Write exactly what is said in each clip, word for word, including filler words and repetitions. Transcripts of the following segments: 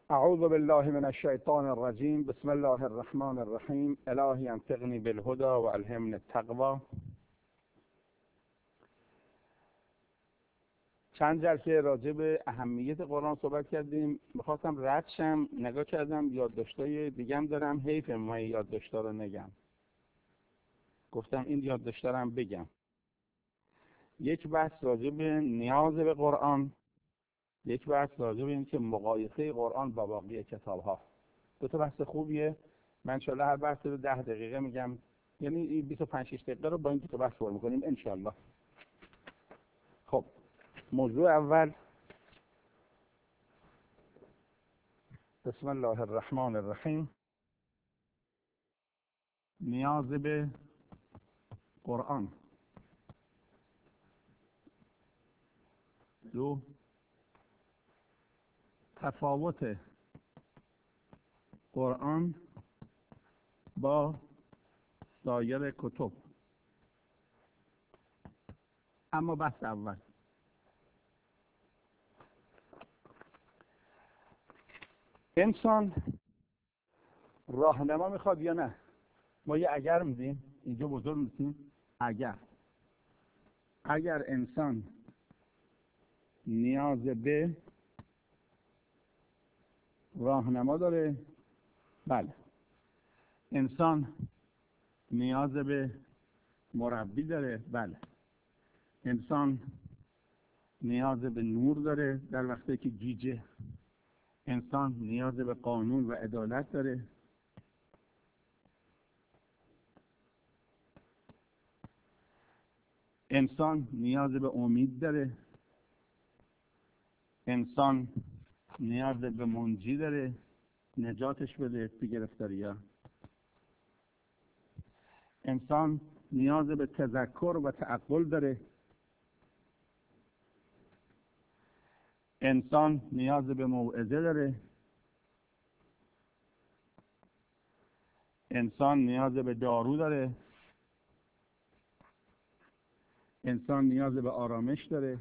اعوذ بالله من الشیطان الرجیم. بسم الله الرحمن الرحیم. الهی انطقنی بالهدى و الهمنی التقوی. چند جلسه راجع به اهمیت قرآن صحبت کردیم. میخواستم رد شم، نگاه کردم یادداشتای دیگم دارم، حیف من یادداشتا رو نگم. گفتم این یادداشتا رو هم بگم. یک بحث راجع به نیاز به قرآن، یک بحث راجع به این که مقایسه قرآن با باقی کتاب‌ها. دو تا بحث خوبیه. من ان شاءالله هر بحث رو ده دقیقه میگم، یعنی بیست و پنج شش دقیقه رو با این دو تا بحث پر می‌کنیم ان شاءالله. خب موضوع اول، بسم الله الرحمن الرحیم. نیاز به قرآن. دو، تفاوت قرآن با سایر کتب. اما بحث اول، انسان راهنما میخواد یا نه؟ ما یه اگر میدیم اینجا، بزرگ میدیم اگر اگر انسان نیاز به راهنما داره، بله. انسان نیاز به مربی داره، بله. انسان نیاز به نور داره در وقتی که گیجه. انسان نیاز به قانون و عدالت داره. انسان نیاز به امید داره. انسان نیاز به منجی داره، نجاتش بده تو گرفتاری‌ها. انسان نیاز به تذکر و تعقل داره. انسان نیاز به موعظه داره. انسان نیاز به دارو داره. انسان نیاز به آرامش داره.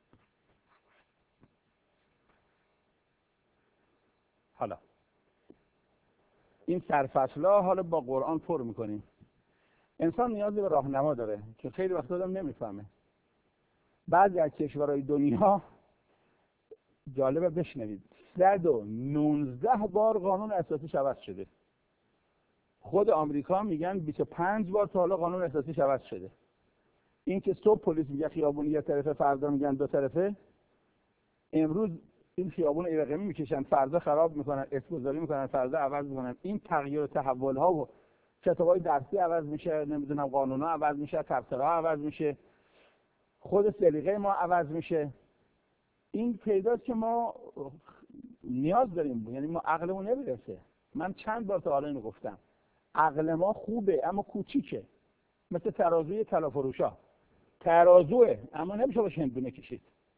حالا این سرفصل‌ها حالا با قرآن پر میکنیم. انسان نیاز به راهنما داره که خیلی وقتا آدم نمیفهمه. بعضی از کشورهای دنیا، جالبه بشنوید، صد و نوزده بار قانون اساسیش عوض شده. خود آمریکا میگن بیست و پنج بار تا حالا قانون اساسیش عوض شده. این که صبح پلیس میگه خیابون یه طرفه، فردا میگن دو طرفه. امروز این خیابون ایرقمی میکشن، فردا خراب میکنن، اسم‌گذاری میکنن، فردا عوض میکنن. این تغییر و تحول ها و کتابای درسی عوض میشه، نمیدونم قانونا عوض میشه، تفسیرها عوض میشه، خود سلیقه ما عوض میشه. این پیداست که ما نیاز داریم، یعنی ما عقلمون نمیرسه. من چند بار تا حالا اینو گفتم، عقل ما خوبه اما کوچیکه، مثل ترازوی طلا فروشا. ترازوه اما نمیشه باشه هندونه کشید.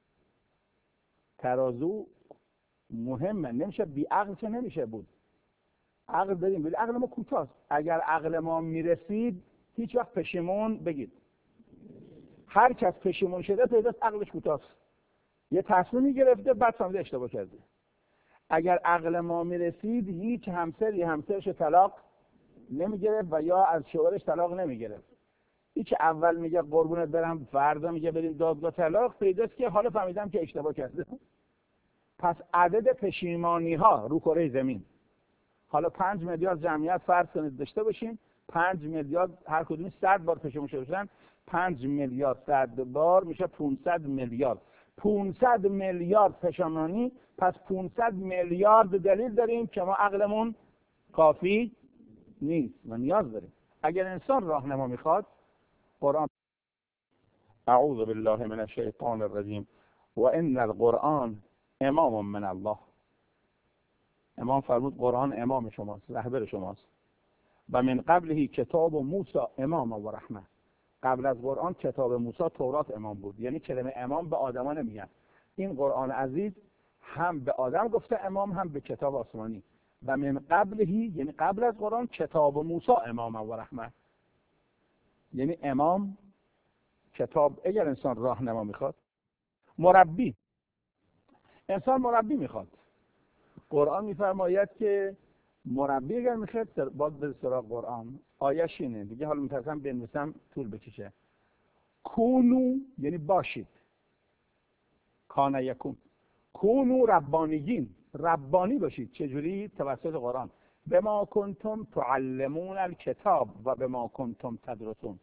ترازو مهمه، نمیشه بی عقل چه نمیشه بود. عقل داریم ولی عقل ما کوتاست. اگر عقل ما میرسید هیچ وقت پشیمون بگید. هر کس پشیمون شده پیداست عقلش کوتاست. یه تصمیمی گرفته بعد فهمیده اشتباه کرده. اگر عقل ما میرسید هیچ همسری همسرش طلاق نمیگرفت و یا از شوهرش طلاق نمیگرفت. هیچ اول میگه قربونت برم، فردا میگه بریم دادگاه طلاق، پیداست که حالا فهمیدم که اشتباه کرده. پس عدد پشیمانی ها رو کره زمین، حالا پنج میلیارد جمعیت فرض کنید داشته باشیم، پنج میلیارد هر کدومی صد بار پشیمون شده باشن، پنج میلیارد صد بار میشه پانصد میلیارد. پانصد میلیارد پشیمانی، پس پانصد میلیارد دلیل داریم که ما عقلمون کافی نیست و نیاز داریم. اگر انسان راهنما میخواد، قرآن، اعوذ بالله من الشیطان الرجیم، و ان القرآن امام من الله. امام فرمود قرآن امام شماست، رهبر شماست. و من قبلهی کتاب و موسی امام و رحمه. قبل از قرآن کتاب موسی تورات امام بود. یعنی کلمه امام به آدما نمیگن. این قرآن عزیز هم به آدم گفته امام، هم به کتاب آسمانی. و من قبلهی یعنی قبل از قرآن کتاب موسی امام و رحمه. یعنی امام، کتاب. اگر انسان راهنما میخواد، مربی، انسان مربی میخواد. قرآن میفرماید که مربی اگر میخواد باید به سراغ قرآن. آیش اینه دیگه، حالا میترسم بنویسم طول بکشه. کونو یعنی باشید، کان یکون، کونو ربانیین، ربانی باشید. چجوری؟ توسط قرآن. بما کنتم تعلمون الکتاب و بما کنتم تدرسون.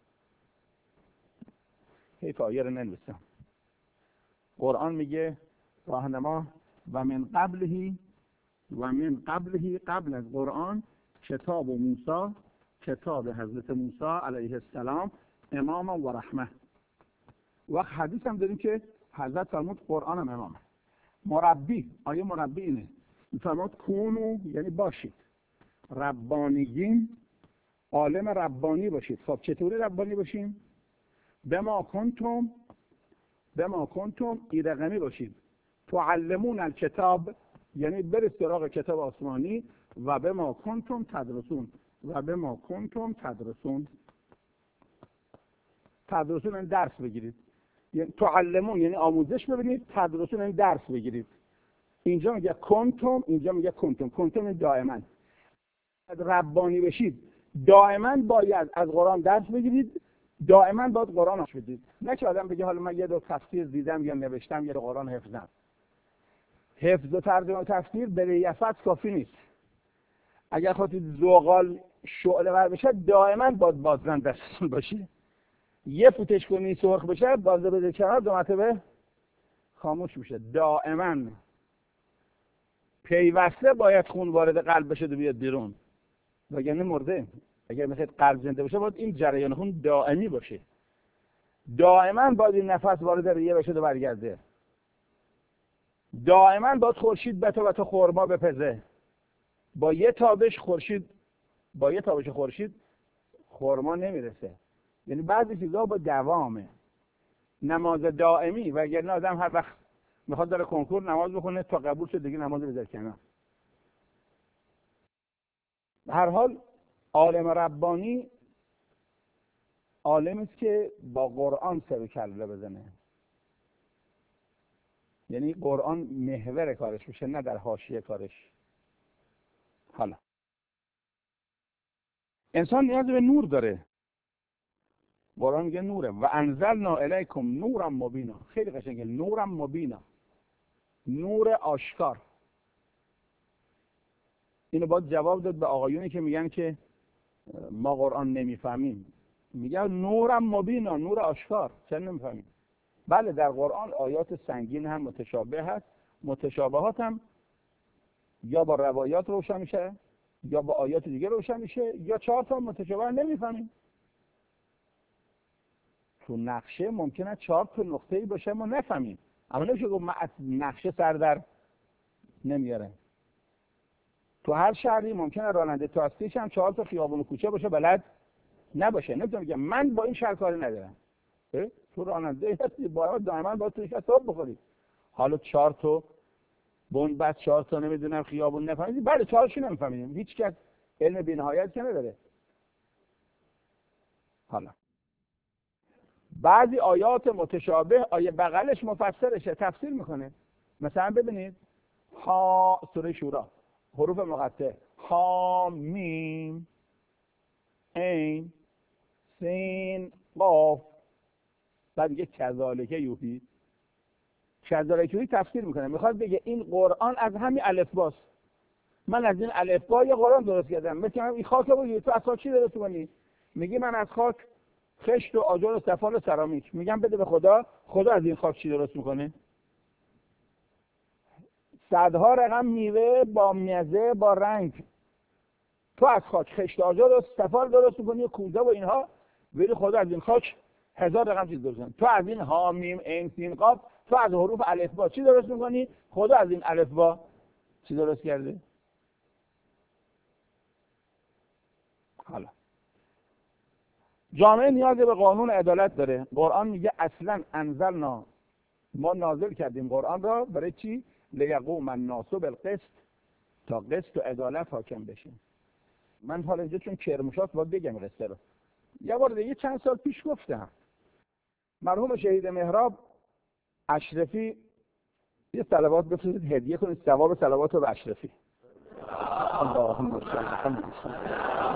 حیف آیه رو ننویسم. قرآن میگه راهنما و من قبلهی و من قبلهی، قبل از قرآن کتاب و موسی، کتاب حضرت موسی علیه السلام، امام و رحمه. وقت حدیث هم داریم که حضرت فرمود قرآن هم امامه. مربی، آیه مربی اینه، فرمود کونو یعنی باشید، ربانیین، عالم ربانی باشید. خب چطوری ربانی باشیم؟ بما کنتم، بما کنتم ای رقمی باشید، تعلمون الکتاب یعنی برید سراغ کتاب آسمانی، و بما کنتم تدرسون، و بما کنتم تدرسون، تدرسون یعنی درس بگیرید. یعنی تعلمون یعنی آموزش ببینید، تدرسون یعنی درس بگیرید. اینجا میگه کنتم، اینجا میگه کنتم. کنتم یعنی دائما ربانی بشید، دائما باید از قرآن درس بگیرید، دائما باید قرآن آش بدید. نه که آدم بگه حالا من یه دو تفسیر دیدم یا نوشتم یه دو قرآن حفظم. حفظ و ترجمه و تفسیر به لیاقت کافی نیست. اگر خواستید زغال شعله ور بشه دائما باید بازرن دستتون باشه. یه فوتش کنی سرخ بشه بازه بده کنار، دو مرتبه خاموش میشه. دائما پیوسته باید خون وارد قلب بشه و بیاد بیرون، وگرنه مرده. اگر میخواید قلب زنده باشه باید این جریان خون دائمی باشه، دائما باید این نفس وارد ریه بشه و برگرده، دائما باید خورشید بتا بتا خورما بپزه. با یه تابش خورشید، با یه تابش خورشید خورما نمیرسه. یعنی بعضی چیزا با دوامه، نماز دائمی. وگرنه آدم هر وقت میخواد داره کنکور نماز بخونه تا قبول شد دیگه نماز بذاره کنار. به هر حال عالم ربانی عالمی است که با قرآن سر و کله بزنه، یعنی قرآن محور کارش میشه نه در حاشیه کارش. حالا انسان نیاز به نور داره. قرآن میگه نوره و انزلنا الیکم نورا مبینا. خیلی قشنگه، نورا مبینا، نور آشکار. اینو باید جواب داد به آقایونی که میگن که ما قرآن نمیفهمیم. میگن نورا مبینا، نور آشکار. چرا نمیفهمیم؟ بله در قرآن آیات سنگین هم متشابه هست، متشابهات هم یا با روایات روشن میشه یا با آیات دیگه روشن میشه، یا چهار تا متشابه نمیفهمیم. تو نقشه ممکنه چهار تا نقطه‌ای باشه ما نفهمیم، اما نمیشه گفت نقشه سر در نمیاره. تو هر شهری ممکنه راننده تاکسیش هم چهار تا خیابون و کوچه باشه بلد نباشه. نمیتونم بگم من با این شهر کاری ندارم. تو راننده هستی باید دائما با توش حساب بخوری. حالا چهار تا بنبست، چهار تا نمیدونم خیابون نفهمیدی، بله چهارشون نمیفهمیدیم. هیچ کس علم بی‌نهایت که نداره. حالا بعضی آیات متشابه آیه بغلش مفسرشه، تفسیر میکنه. مثلا ببینید ها، سوره شورا، حروف مقطع ها میم عین سین قاف، بعد میگه کذالک یوحی. کذالک یوحی تفسیر میکنه، میخواد بگه این قرآن از همین الفباست. من از این الفبا یه قرآن درست کردم. مثلا این خاک رو تو از خاک چی درست کنی؟ میگی من از خاک خشت و آجر و سفال و سرامیک. میگم بده به خدا، خدا از این خاک چی درست میکنه؟ صدها رقم میوه با مزه با رنگ. تو از خاک خشت و آجر و سفال درست میکنی و کوزه و اینها، ولی خدا از این خاک هزار رقم چیز درست کنه. تو از این ها میم عین سین قاف، تو از حروف الف با چی درست میکنی؟ خدا از این الف با چی درست کرده؟ حالا جامعه نیاز به قانون عدالت داره. قرآن میگه اصلا انزلنا، ما نازل کردیم قرآن را برای چی؟ لیقوم الناس بالقسط، تا قسط و عدالت حاکم بشه. من حالا اینجا چون کرموشات باید بگم قصه رو. یه بار دیگه چند سال پیش گفتم، مرحوم شهید مهراب اشرفی یه صلوات بفرستید هدیه کنید ثواب صلوات رو به اشرفی. اللهم صل علی محمد.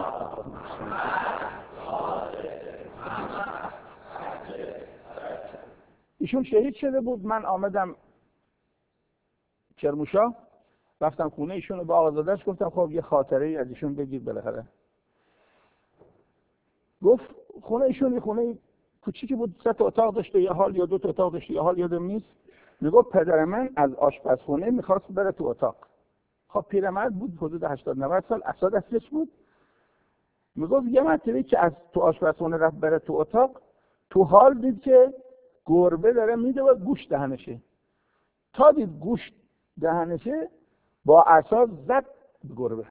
ایشون شهید شده بود. من آمدم کرمانشاه، رفتم خونه ایشون رو با آقازاده‌اش، گفتم خب یه خاطره ای از ایشون بگید بالاخره. گفت خونه ایشون یه خونه کوچیکی بود، سه تا اتاق داشت، یه حال یا دو تا اتاق داشت، یه حال یادم نیست. میگفت پدر من از آشپزخونه میخواست بره تو اتاق. خب پیرمرد بود، حدود هشتاد نود سال، اساد اصلش بود. میگفت یه مرتبه که از تو آشپزخونه رفت بره تو اتاق، تو حال دید که گربه داره میده و گوشت دهنشه. تا دید گوشت دهنشه با عصا زد به گربه.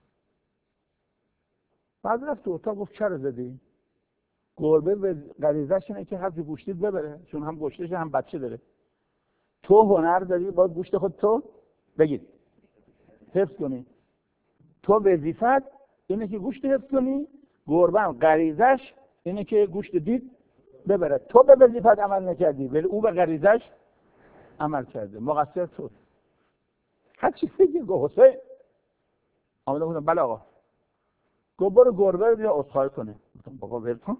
بعد رفت تو اتاق، گفت چرا زدی؟ گربه به غریزش اینه که هر چی گوشتید ببره، چون هم گوشتش هم بچه داره. تو هنر داری باید گوشت خود تو بگید حفظ کنی. تو وظیفت اینه که گوشت حفظ کنی، گربه هم غریزش اینه که گوشت دید ببره. تو به وظیفت عمل نکردی ولی او به غریزش عمل کرده، مقصر تو. هر چی فکر گفت حسین آمده بودم بله آقا. گفت برو گربه رو بیا عذرخواهی کنه. گفتم بابا ول کن.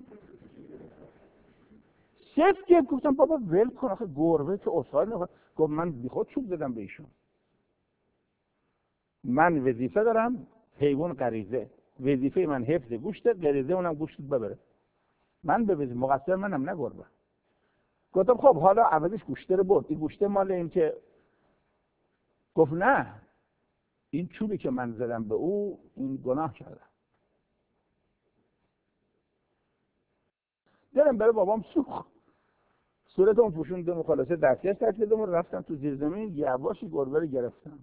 شف که گفتم بابا ول کن، آخه گربه که عذرخواهی نمی‌کنه. گفت من بیخود چوب زدم به ایشون. من وظیفه دارم، حیوان غریزه، وظیفه من حفظ گوشت، غریزه اونم گوشت ببره. من به وظیفه مقصر منم، نه گربه. گفتم خب حالا عوضش گوشت رو برد، این گوشت مال این که. گفت نه، این چوبی که من زدم به او این گناه کرده. دلم برای بابام سوخت. صورتم پوشوندم، خلاصه دستیش تکلیدم و رفتم تو زیر زمین، یواشی گربه رو گرفتم.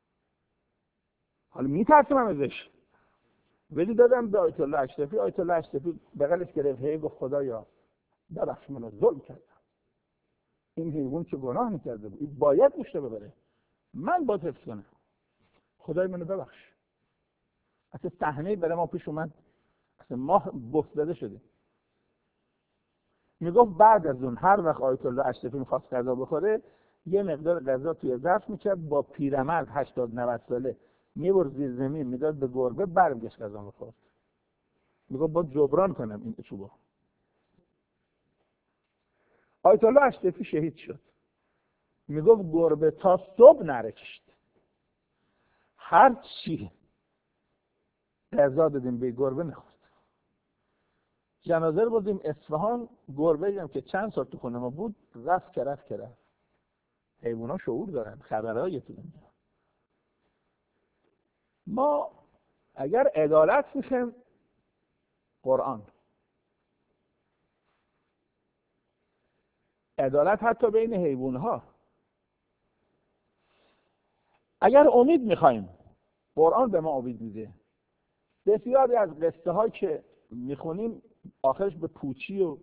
حالا میترسم ازش، ولی دادم به آیت الله اشرفی. آیت الله اشرفی بغلش گرفت، هی گفت خدایا ببخش منو، ظلم کردم. این حیوان چه گناه میکرده بود، این باید گوشت ببره، من باید حفظ کنم. خدای منو ببخش. اصلا صحنه برای ما پیش اومد، اصلا ما بخت زده شدیم. میگفت بعد از اون هر وقت آیت الله اشرفی میخواست غذا بخوره، یه مقدار غذا توی ظرف میکرد، با پیرمرد هشتاد نود ساله میبرد زیر زمین میداد به گربه، برمیگشت غذا میخورد. میگفت با جبران کنم این چوبو. آیت الله اشرفی شهید شد. میگفت گربه تا صبح نرکشت، هر چی غذا دادیم به گربه نخورد. جنازه رو بردیم اصفهان، گربه هم که چند سال تو خونه ما بود رفت که رفت که رفت. حیوونا شعور دارن، خبرهای تو دنیا. ما اگر عدالت میخوایم، قرآن. عدالت حتی بین حیوانها. اگر امید میخوایم، قرآن به ما امید میده. بسیاری از قصه ها که میخونیم آخرش به پوچی و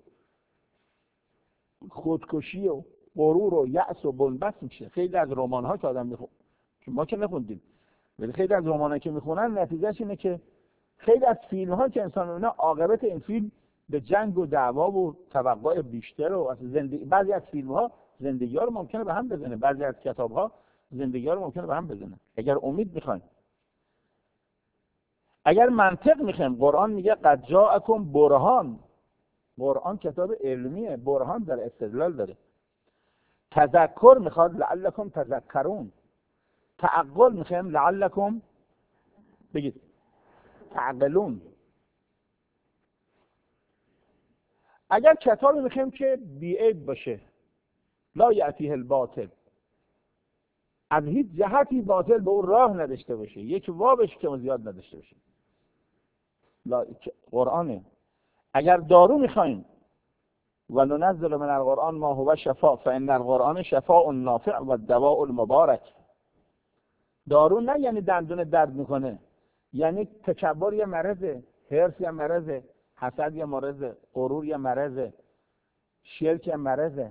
خودکشی و غرور و یأس و بنبست میشه. خیلی از رمان ها که آدم میخونه، ما که نخوندیم، ولی خیلی از رمان ها که میخونن نتیجهش اینه که خیلی از فیلم ها که انسان میبینه عاقبت این فیلم به جنگ و دعوا و توقع بیشتر و از زندگی. بعضی از فیلم ها زندگی ها رو ممکنه به هم بزنه، بعضی از کتاب ها زندگی ها رو ممکنه به هم بزنه. اگر امید میخوایم، اگر منطق میخوایم، قرآن میگه قد جاءکم برهان. قرآن کتاب علمیه، برهان داره، استدلال داره. تذکر میخواد، لعلکم تذکرون. تعقل میخوایم، لعلکم بگید تعقلون. اگر کتابی میخوایم که بی‌عیب باشه، لا یأتیه الباطل، از هیچ جهتی باطل به اون راه نداشته باشه، یک وابش که زیاد نداشته باشه، لا قرآنه. اگر دارو میخوایم، وننزل من القرآن ما هو شفاء فإن القرآن شفاء نافع و دواء المبارک. دارو نه یعنی دندون درد میکنه، یعنی تکبر یه مرضه، حرص یه مرضه، حسد یه مرضه، غرور یه مرضه، شرک یه مرضه.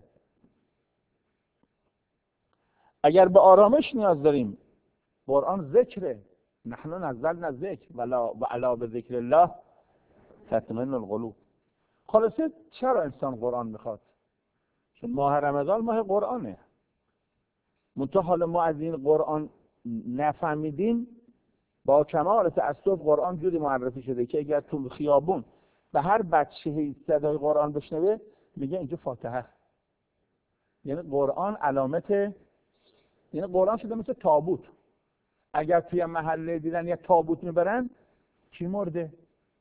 اگر به آرامش نیاز داریم، قرآن ذکره. نحن نزلنا الذکر و علی بذکر الله تطمئن القلوب. خلاصه چرا انسان قرآن میخواد؟ چون ماه رمضان ماه قرآنه. منتها حالا ما از این قرآن نفهمیدیم. با کمال تأسف قرآن جوری معرفی شده که اگر تو خیابون به هر بچه صدای قرآن بشنوه میگه اینجا فاتحه است. یعنی قرآن علامت، یعنی قرآن شده مثل تابوت. اگر توی محله دیدن یک تابوت میبرن، کی مرده؟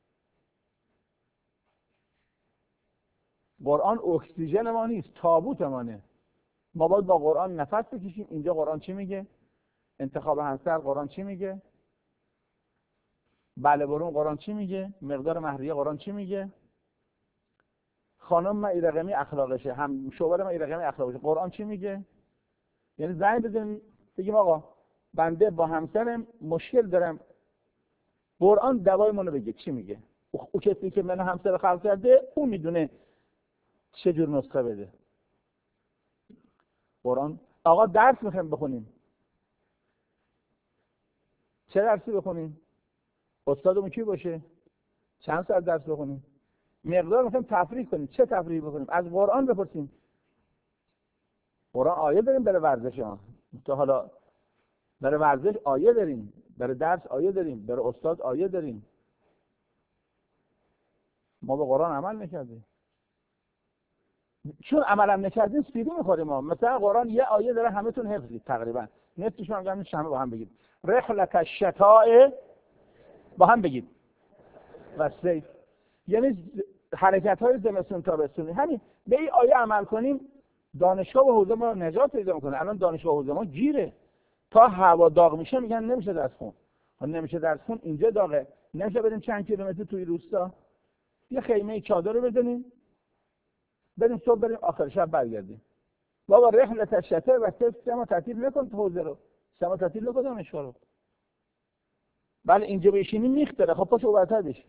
قرآن اکسیژن ما نیست، تابوت مانه. ما باید با قرآن نفس بکشیم. اینجا قرآن چی میگه؟ انتخاب همسر قرآن چی میگه؟ بله برون قرآن چی میگه؟ مقدار مهریه قرآن چی میگه؟ خانم من رقمی اخلاقشه، هم شوهر من رقمی اخلاقشه، قرآن چی میگه؟ یعنی زنگ بزنیم بگیم آقا بنده با همسرم مشکل دارم، قرآن دوای منو بگه چی میگه؟ او کسی که من همسر خلق کرده اون میدونه چه جور نسخه بده. قرآن آقا درس میخوایم بخونیم، چه درسی بخونیم؟ استادمون کی باشه؟ چند ساعت درس بخونیم؟ مقدار میخوایم تفریح کنیم، چه تفریحی بکنیم؟ از قرآن بپرسیم. قرآن آیه داریم برای ورزش ها، تو حالا برای ورزش آیه داریم، برای درس آیه داریم، برای استاد آیه داریم. ما به قرآن عمل نکردیم. چون عمل نکردیم سیری میخوریم ما. مثلا قرآن یه آیه داره همتون حفظید تقریبا، نصفشون هم گفتم شما با هم بگید رحلت الشتاء، با هم بگید و صیف، یعنی حرکت های زمستون تابستونی. همین به این آیه عمل کنیم دانشگاه و حوزه ما نجات پیدا میکنه. الان دانشگاه و حوزه ما گیره، تا هوا داغ میشه میگن نمیشه درس خون. نمیشه درس خون اینجا داغه، نمیشه بریم چند کیلومتر توی روستا یه خیمه چادر رو بزنیم بریم صبح بریم آخر شب برگردیم. بابا رحلت الشتاء و صیف شما تعطیل نکن تو حوزه رو، شما تعطیل نکن دانشگاه رو. بله اینجا بشینی میختره، خب پاشو برتر بشی.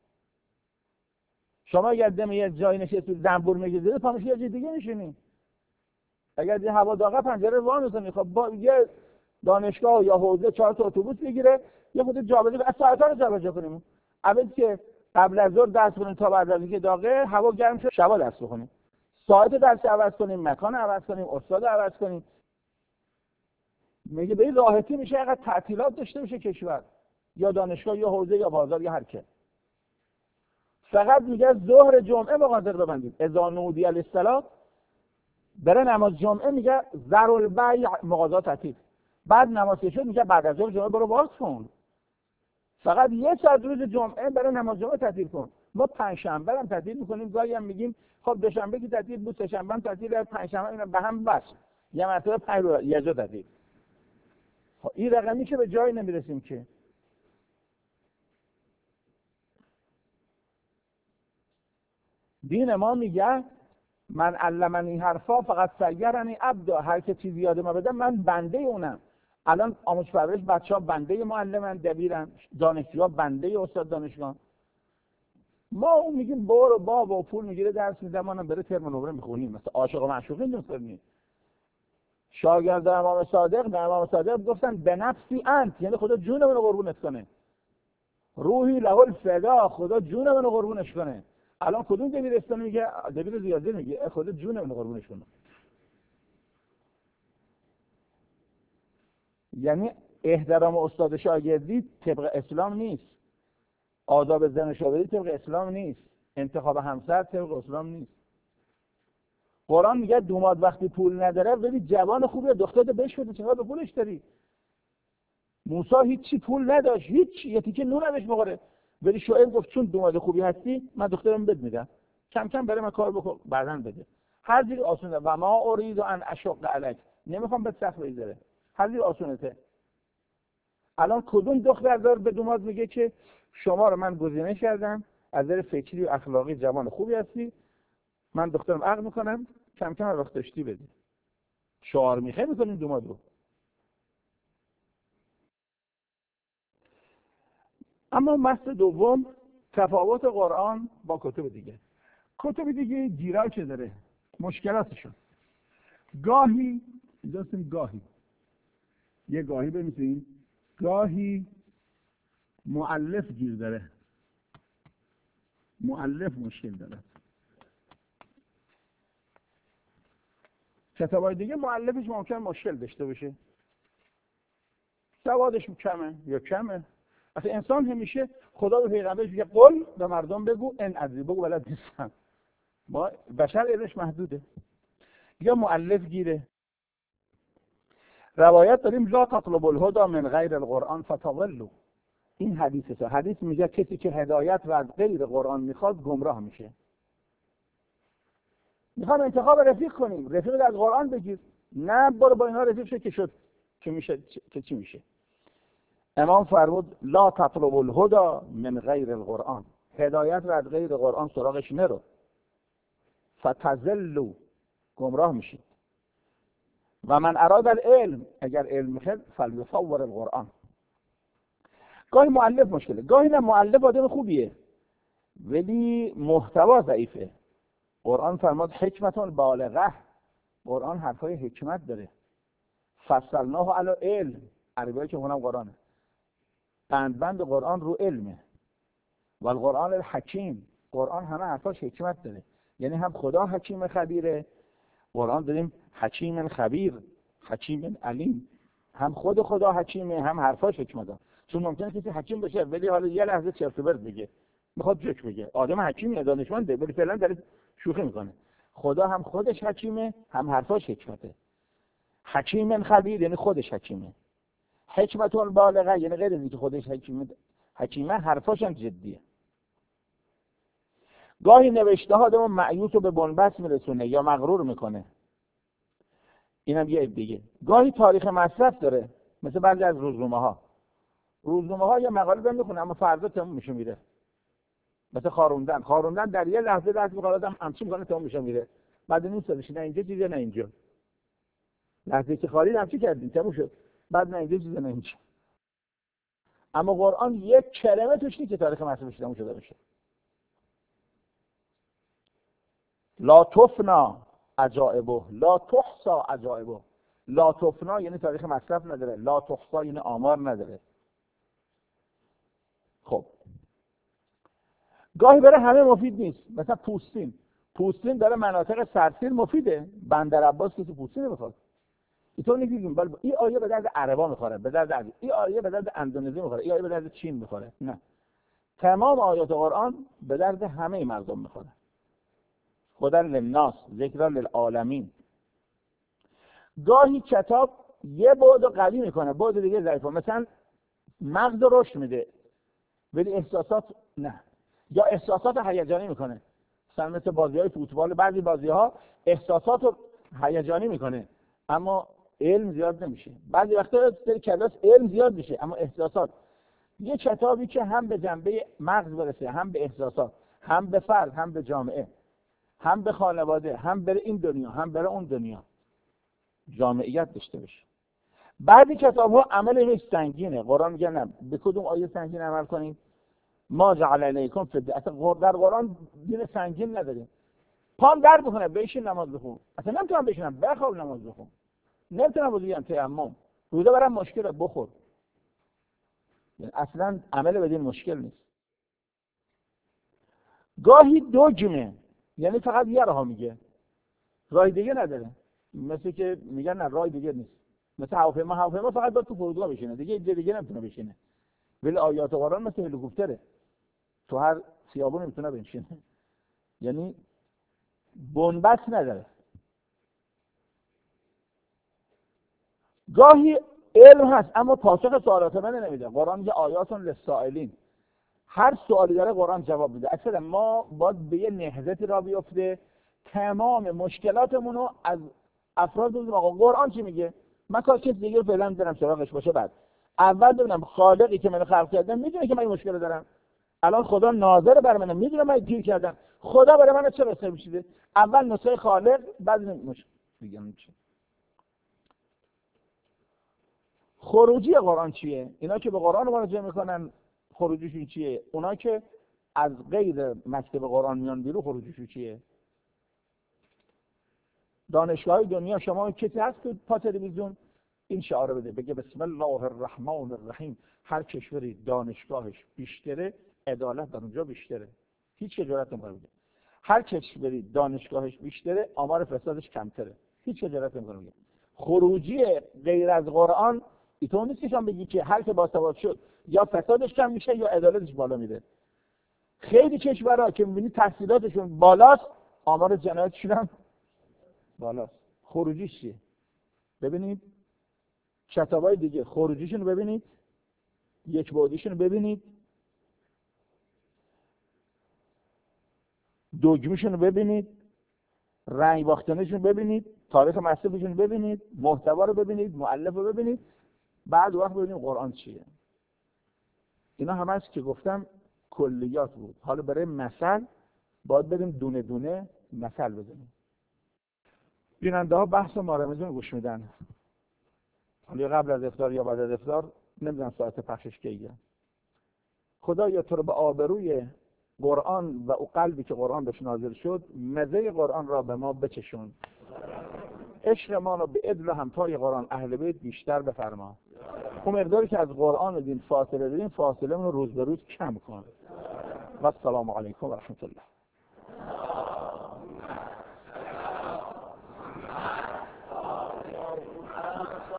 شما اگر دم یه جای نشستی زنبور میگیری پامش یه جای دیگه نشینی. اگر این هوا داغه پنجره وا می‌کنی، خب با یه دانشگاه یا حوزه چهار تا اتوبوس بگیره یه خود جابجا از ساعت‌ها رو جابجا کنیم. اول که قبل از ظهر درس کنیم تا بعد از اینکه داغه هوا گرم شد شبا درس بخونیم. ساعت درس عوض کنیم، مکان عوض کنیم، استاد عوض کنیم. میگه به این راحتی میشه اگر تعطیلات داشته باشه کشور، یا دانشگاه یا حوزه یا بازار یا هر که. فقط میگه ظهر جمعه مقاصد ببندید. اذا نودی للصلاه، برای نماز جمعه میگه ذر البیع، مغازات تعطیل. بعد نماز شد میگه بعد از ظهر جمعه برو باز کن. فقط یه ساعت روز جمعه برای نماز جمعه تعطیل کن. ما پنج شنبه هم تعطیل میکنیم، گاهی هم میگیم خب دوشنبه که تعطیل بود، سه شنبه هم تعطیل، پنج شنبه اینا به هم بس. یه مرتبه پنج روز یه جا تعطیل. خب این رقمی که به جایی نمیرسیم که. دین ما میگه من علمنی حرفا فقط سیرنی عبدا، هر که چیزی یاد ما بده من بنده اونم. الان آموزش پرورش بچه‌ها بنده معلمن، دبیرن، دانشجوها بنده استاد دانشگاه. ما اون میگیم برو بابا و پول میگیره درس میده، ما هم بره ترم نمره میخونیم، مثلا عاشق و معشوقه نیستیم. شاگرد امام صادق به امام صادق گفتن به نفسی انت، یعنی خدا جونمون رو قربونت کنه. روحی له الفدا، خدا جونمون رو قربونش کنه. الان کدوم دبیرستان میگه؟ دبیر زیاده میگه خدا جونمون رو قربونش کنه. یعنی احترام استاد شاگردی طبق اسلام نیست، آداب زن شاگردی طبق اسلام نیست، انتخاب همسر طبق اسلام نیست. قرآن میگه دوماد وقتی پول نداره ببین جوان خوبی دخترت بهش بده، چقدر به پولش داری. موسی هیچی پول نداشت، هیچ یه تیکه نون نداشت بخوره، ولی شعیب گفت چون دوماد خوبی هستی من دخترم بد میدم، کم کم برای من کار بکن بعداً بده. هر چیز آسونه و ما اريد ان اشق علیک، نمیخوام به سخت بگذره، هر چیز آسونه. الان کدوم دختر دار به دوماد میگه که شما رو من گزینه کردم از نظر فکری و اخلاقی جوان خوبی هستی، من دخترم عقد میکنم، کم کم وقت داشتی بده. شعار میخه میکنیم دوماد رو. اما متن دوم تفاوت قرآن با کتب دیگه. کتب دیگه گیرا که داره مشکلاتشون، گاهی اجازه گاهی یه گاهی بمیسیم، گاهی مؤلف گیر داره، مؤلف مشکل داره. کتابای دیگه مؤلفش ممکن مشکل داشته باشه، سوادش کمه یا کمه. اصلا انسان همیشه خدا به پیغمبرش میگه قل به مردم بگو ان ادری، بگو بلد نیستم. ما بشر علمش محدوده. یا مؤلف گیره. روایت داریم لا تطلب الهدى من غیر القرآن فتضلوا. این حدیثه. حدیث میگه کسی که هدایت و از غیر قرآن میخواد گمراه میشه. میخوام انتخاب رفیق کنیم، رفیق از قرآن بگیر، نه برو با اینا رفیق شد که شد که میشه که چی میشه. امام فرمود لا تطلب الهدى من غیر القرآن، هدایت و از غیر قرآن سراغش نرو، فتضلوا، گمراه میشید. و من اراد العلم، اگر علم میخواد فلیصور القرآن. گاهی مؤلف مشکله، گاهی نه مؤلف آدم خوبیه ولی محتوا ضعیفه. قرآن فرمود حکمتون بالغه، قرآن حرفای حکمت داره. فصلناه علی علم، عربی که اونم قرآنه، بند بند قرآن رو علمه. و القرآن الحکیم، قرآن همه حرفاش حکمت داره، یعنی هم خدا حکیم خبیره، قرآن داریم حکیم خبیر، حکیم علیم، هم خود خدا حکیمه هم حرفاش حکمت داره. چون ممکنه کسی حکیم بشه ولی حالا یه لحظه چرت و پرت بگه، میخواد جوک بگه، آدم حکیمیه دانشمنده ولی فعلا داره شوخی میکنه. خدا هم خودش حکیمه هم حرفاش حکمته. حکیم خبیر یعنی خودش حکیمه. حکمت بالغه یعنی غیر از اینکه خودش حکیمه، حکیمه حرفاش هم جدیه. گاهی نوشته ها آدمو مایوس و به بنبست میرسونه یا مغرور میکنه، اینم یه عیب دیگه. گاهی تاریخ مصرف داره، مثل بعضی از روزنامه ها. روزنامه ها یه مقاله دارن میخونه اما فردا تموم میشه میره. مثل خاروندن، خاروندن در یه لحظه دست می‌خوره آدم همچی میکنه تموم میشه میره. بعد نیم سالش نه اینجا چیزی نه اینجا. لحظه که خارید همچی کردیم تموم شد. بعد نه اینجا چیزی نه اینجا. اما قرآن یک کلمه توش نیست که تاریخ مصرفش تموم شده باشه. لا تفنا عجائبه، لا تحصا عجائبه. لا تفنا یعنی تاریخ مصرف نداره، لا تحصا یعنی آمار نداره. خب گاهی برای همه مفید نیست، مثلا پوستین. پوستین داره مناطق سرسیر مفیده، بندر عباس کسی پوستین نمیخواد. اینطور نگیگیم بل این آیه به درد عربا میخوره، به درد عربی. این آیه به درد اندونزی میخوره، این آیه به درد چین میخوره. نه، تمام آیات قرآن به درد همه مردم میخوره. هدی للناس، ذکر للعالمین. گاهی کتاب یه بعد رو قوی میکنه، بعد دیگه ضعیفه. مثلا مغز رو رشد میده ولی احساسات نه، یا احساسات هیجانی میکنه. مثلا مثل بازی‌های فوتبال، بعضی بازی‌ها احساسات رو هیجانی میکنه اما علم زیاد نمیشه. بعضی وقتا در کلاس علم زیاد میشه اما احساسات. یه کتابی که هم به جنبه مغز برسه، هم به احساسات، هم به فرد، هم به جامعه، هم به خانواده، هم بره این دنیا هم بره اون دنیا، جامعیت داشته باشه. بعضی کتاب‌ها عملش سنگینه. قرآن میگه نه به کدوم آیه سنگین عمل کنید؟ ما جعل علیکم فی الدین. اصلا در قرآن دین سنگین نداریم. پام درد میکنه بشین نماز بخون، اصلا نمیتونم بشینم بخواب نماز بخون، نمیتونم بگم تیمم، روزه برام مشکله بخور. یعنی اصلا عمل بدین مشکل نیست. گاهی دوجمه، یعنی فقط یه راه میگه، راه دیگه نداره. مثل که میگن نه راه دیگه نیست. مثل هواپیما، هواپیما فقط باید تو فرودگاه بشینه، دیگه دیگه, دیگه نمیتونه بشینه. ولی آیات قرآن مثل هلیکوپتره، تو هر خیابون میتونه بنشینه. یعنی بنبست نداره. گاهی علم هست اما پاسخ سوالات من نمیده. قرآن یه آیاتون للسائلین، هر سوالی داره قرآن جواب میده. اصلا ما باید به یه نهضتی را بیفته تمام مشکلاتمون رو از افراد بگیم آقا قرآن چی میگه؟ من کار کسی دیگه رو فعلا میذارم سراغش باشه. بعد اول ببینم خالقی که منو خلق کرده میدونه که من این مشکل دارم. الان خدا ناظر بر منه، میدونه من گیر کردم. خدا برای من چه نسخه میشیده؟ اول نسخه خالق، بعد مشکل دیگه میشه. خروجی قرآن چیه؟ اینا که به قرآن مراجعه میکنن خروجیشون چیه؟ اونا که از غیر مکتب قرآن میان بیرون خروجیشون چیه؟ دانشگاه دنیا شما کسی هست که پا تلویزیون این شعار بده بگه بسم الله الرحمن الرحیم؟ هر کشوری دانشگاهش بیشتره عدالت در اونجا بیشتره. هیچ جرأت نمیکنه بگه. هر کشوری دانشگاهش بیشتره آمار فسادش کمتره. هیچ خجالت نمیکنه بگه. خروجی غیر از قرآن اینطور نیست که بگی که هر که باسواد شد یا فسادش کم میشه یا عدالتش بالا میره. خیلی کشورها که میبینی تحصیلاتشون بالاست آمار جنایتشون هم بالاست. خروجیش چیه؟ ببینید شتابای دیگه خروجیشون رو ببینید، یک بعدیشون رو ببینید، دوگمیشون رو ببینید، رنگ باختنشون رو ببینید، تاریخ مصرفشون رو ببینید، محتوا رو ببینید، مؤلف رو ببینید، بعد وقت ببینید قرآن چیه. اینا همه است که گفتم کلیات بود. حالا برای مثل باید بریم دونه دونه مثل بزنیم. بیننده ها بحث مارمزون گوش میدن. حالا قبل از افطار یا بعد از افطار نمیدونم ساعت پخشش کیه. خدا یا تو رو به آبروی قرآن و او قلبی که قرآن بهش نازل شد مزه قرآن را به ما بچشون. عشق ما رو به عدل و همتای قرآن اهل بیت بیشتر بفرما. اون مقداری که از قرآن و دین فاصله داریم فاصله رو روز به روز کم کن. و السلام علیکم و رحمت الله.